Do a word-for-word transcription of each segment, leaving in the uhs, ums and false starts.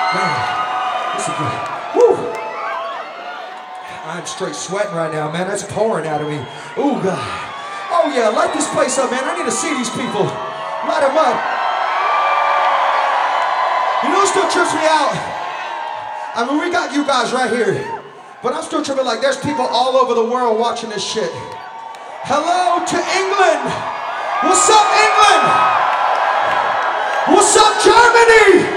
Man, this is good. Woo! I'm straight sweating right now, man. That's pouring out of me. Ooh, God. Oh, yeah, light this place up, man. I need to see these people. Light them up. You know what still trips me out? I mean, we got you guys right here. But I'm still tripping like there's people all over the world watching this shit. Hello to England. What's up, England? What's up, Germany?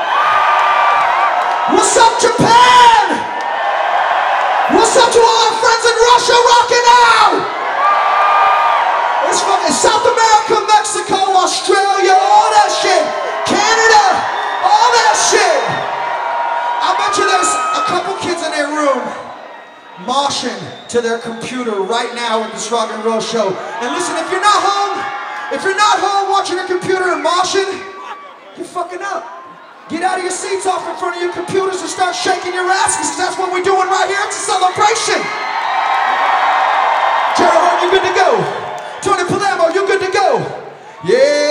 What's up, Japan? What's up to all our friends in Russia rocking out? It's fucking South America, Mexico, Australia, all that shit. Canada, all that shit. I bet you there's a couple kids in their room moshing to their computer right now with this rock and roll show. And listen, if you're not home, if you're not home watching your computer and moshing, you're fucking up. Get out of your seats off in front of your computers and start shaking your asses, because that's what we're doing right here. It's a celebration. Jerry Horn, you good to go? Tony Palermo, you good to go? Yeah.